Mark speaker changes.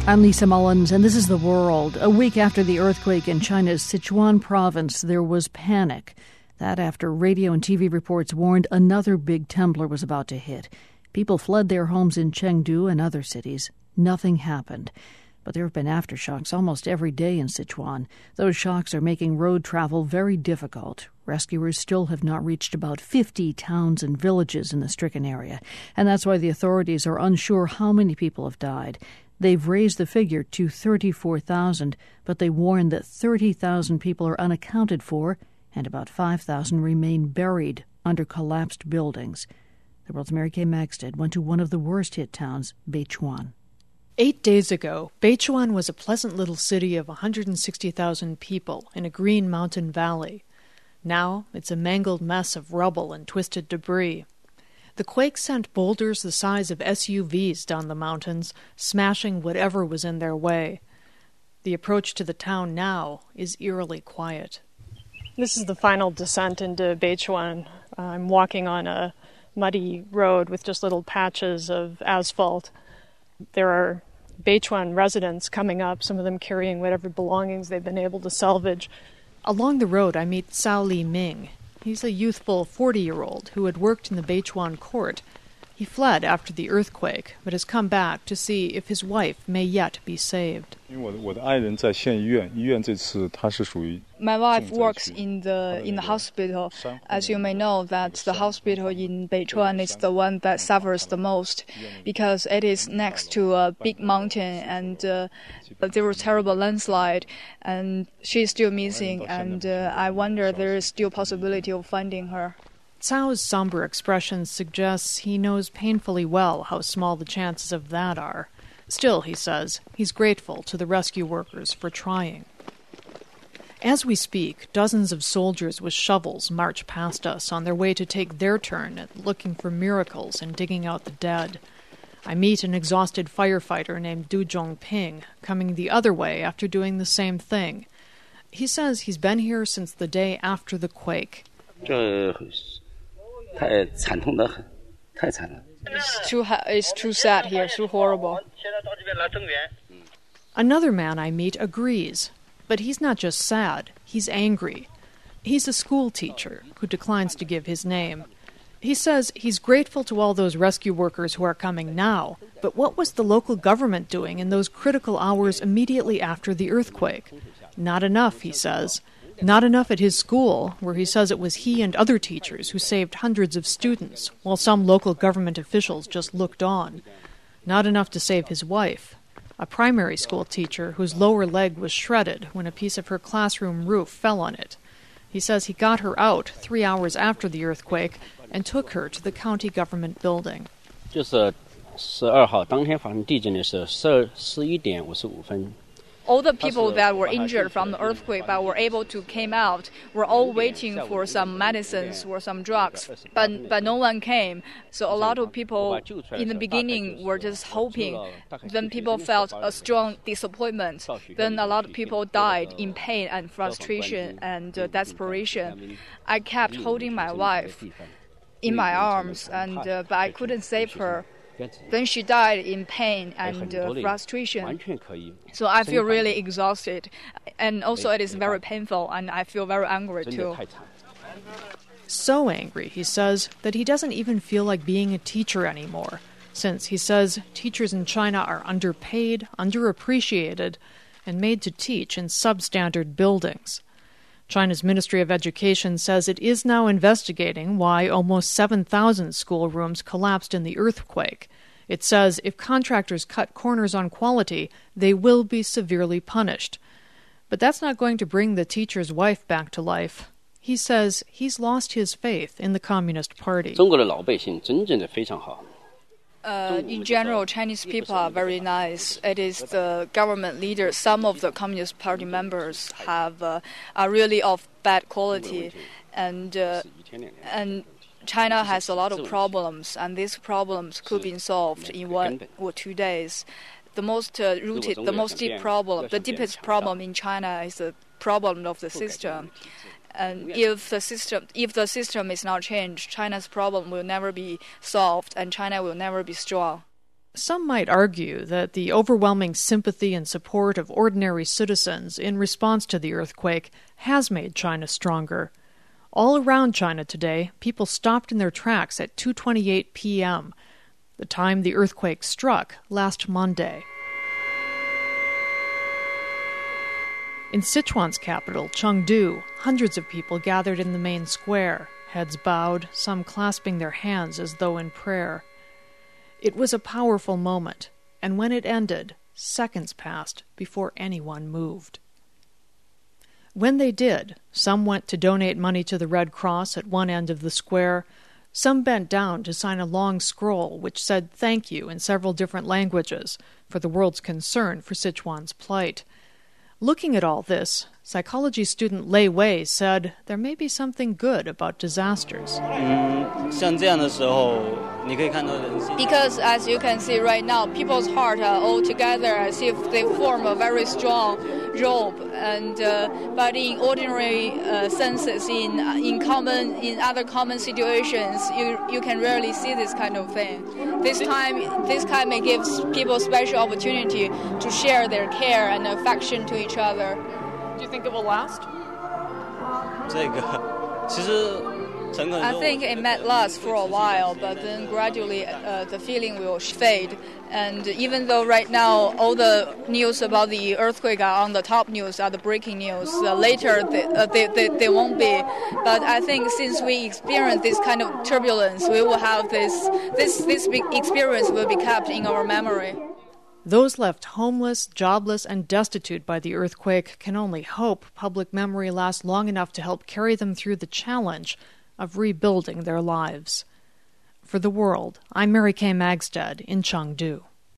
Speaker 1: I'm Lisa Mullins, and this is The World. A week after the earthquake in China's Sichuan province, there was panic. That after radio and TV reports warned another big trembler was about to hit. People fled their homes in Chengdu and other cities. Nothing happened. But there have been aftershocks almost every day in Sichuan. Those shocks are making road travel very difficult. Rescuers still have not reached about 50 towns and villages in the stricken area, and that's why the authorities are unsure how many people have died. They've raised the figure to 34,000, but they warn that 30,000 people are unaccounted for and about 5,000 remain buried under collapsed buildings. The World's Mary Kay Magstead went to one of the worst-hit towns, Beichuan.
Speaker 2: 8 days ago, Beichuan was a pleasant little city of 160,000 people in a green mountain valley. Now it's a mangled mess of rubble and twisted debris. The quake sent boulders the size of SUVs down the mountains, smashing whatever was in their way. The approach to the town now is eerily quiet. This is the final descent into Beichuan. I'm walking on a muddy road with just little patches of asphalt. There are Beichuan residents coming up, some of them carrying whatever belongings they've been able to salvage. Along the road, I meet Cao Li Ming. He's a youthful 40-year-old who had worked in the Beichuan court. He fled after the earthquake, but has come back to see if his wife may yet be saved.
Speaker 3: My wife works in the hospital. As you may know, that the hospital in Beichuan is the one that suffers the most because it is next to a big mountain and there was terrible landslide, and she's still missing, and I wonder there is still possibility of finding her.
Speaker 2: Cao's somber expression suggests he knows painfully well how small the chances of that are. Still, he says, he's grateful to the rescue workers for trying. As we speak, dozens of soldiers with shovels march past us on their way to take their turn at looking for miracles and digging out the dead. I meet an exhausted firefighter named Du Zhongping coming the other way after doing the same thing. He says he's been here since the day after the quake.
Speaker 3: It's too sad here, it's too horrible.
Speaker 2: Another man I meet agrees, but he's not just sad, he's angry. He's a school teacher who declines to give his name. He says he's grateful to all those rescue workers who are coming now, but what was the local government doing in those critical hours immediately after the earthquake? Not enough, he says. Not enough at his school, where he says it was he and other teachers who saved hundreds of students, while some local government officials just looked on. Not enough to save his wife, a primary school teacher whose lower leg was shredded when a piece of her classroom roof fell on it. He says he got her out 3 hours after the earthquake and took her to the county government building.
Speaker 4: 12号当天发生地震的时候11点55分
Speaker 3: All the people that were injured from the earthquake but were able to came out were all waiting for some medicines or some drugs, but no one came. So a lot of people in the beginning were just hoping. Then people felt a strong disappointment. Then a lot of people died in pain and frustration and desperation. I kept holding my wife in my arms, but I couldn't save her. Then she died in pain and frustration. So I feel really exhausted. And also it is very painful, and I feel very angry too.
Speaker 2: So angry, he says, that he doesn't even feel like being a teacher anymore, since he says teachers in China are underpaid, underappreciated, and made to teach in substandard buildings. China's Ministry of Education says it is now investigating why almost 7,000 schoolrooms collapsed in the earthquake. It says if contractors cut corners on quality, they will be severely punished. But that's not going to bring the teacher's wife back to life. He says he's lost his faith in the Communist Party.
Speaker 3: In general, Chinese people are very nice. It is the government leaders, some of the Communist Party members are really of bad quality. And China has a lot of problems, and these problems could be solved in 1 or 2 days. The most the deepest problem in China is the problem of the system. And if the system is not changed, China's problem will never be solved, and China will never be strong.
Speaker 2: Some might argue that the overwhelming sympathy and support of ordinary citizens in response to the earthquake has made China stronger. All around China today, people stopped in their tracks at 2:28 p.m., the time the earthquake struck last Monday. In Sichuan's capital, Chengdu, hundreds of people gathered in the main square, heads bowed, some clasping their hands as though in prayer. It was a powerful moment, and when it ended, seconds passed before anyone moved. When they did, some went to donate money to the Red Cross at one end of the square. Some bent down to sign a long scroll which said thank you in several different languages for the world's concern for Sichuan's plight. Looking at all this, psychology student Lei Wei said there may be something good about disasters.
Speaker 3: Because as you can see right now, people's hearts are all together as if they form a very strong rope. And but in ordinary senses, in other common situations, you can rarely see this kind of thing. This time it gives people special opportunity to share their care and affection to each other.
Speaker 2: Do you think it will last?
Speaker 3: I think it might last for a while, but then gradually the feeling will fade. And even though right now all the news about the earthquake are on the top news, are the breaking news, later they won't be. But I think since we experience this kind of turbulence, we will have this big experience will be kept in our memory.
Speaker 2: Those left homeless, jobless, and destitute by the earthquake can only hope public memory lasts long enough to help carry them through the challenge of rebuilding their lives. For The World, I'm Mary Kay Magstad in Chengdu.